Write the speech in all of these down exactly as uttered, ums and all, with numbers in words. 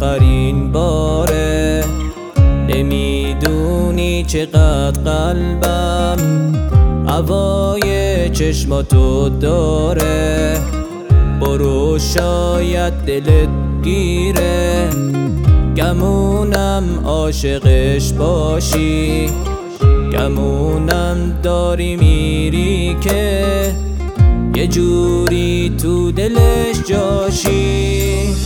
آخرین باره. نمیدونی چقدر قلبم هوای چشماتو داره. برو شاید دلت گیره، گمونم عاشقش باشی. گمونم داری میری که یه جوری تو دلش جاشی.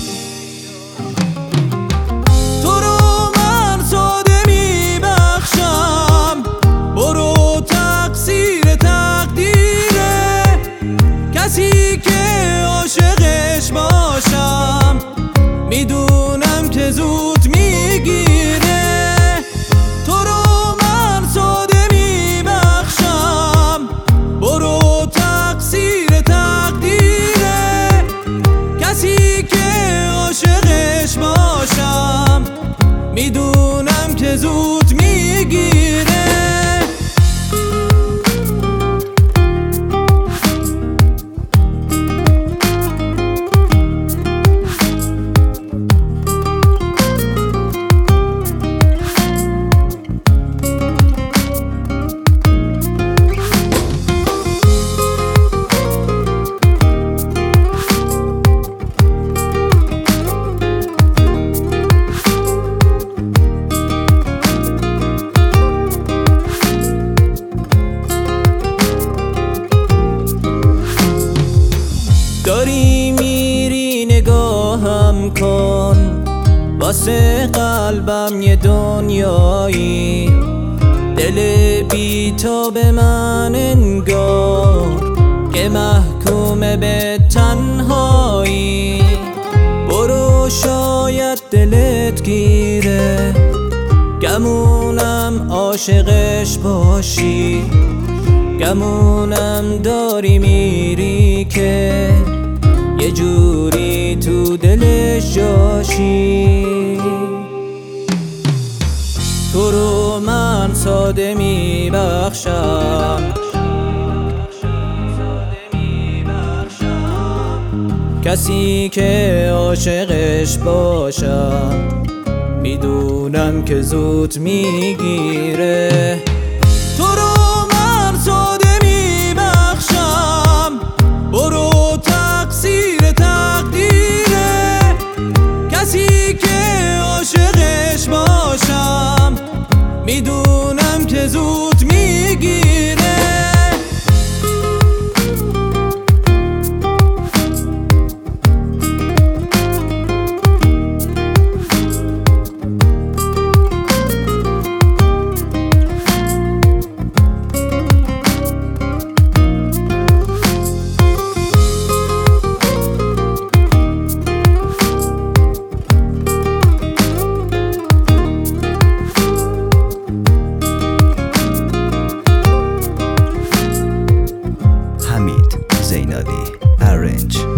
تو رو من ساده میبخشم، برو تقصیر تقدیره. کسی که عاشقش باشم میدونم که زود میگیره. تو رو من ساده میبخشم، برو تقصیر تقدیره. کسی که عاشقش باشم میدونم که زود میگیره. داری میری نگاهم کن، واسه قلبم یه دنیایی. دل بی تو به من انگار که محکوم به تنهایی. برو شاید دلت گیره، گمونم عاشقش باشی. گمونم داری میری که یه جوری تو دلش جاشی. تو رو من ساده میبخشم، کسی که عاشقش باشم میدونم که زود میگیره. تو رو من ساده میبخشم، برو تقصیر تقدیره. کسی که عاشقش باشم میدونم که زود میگیره. حمید زینادی Arrange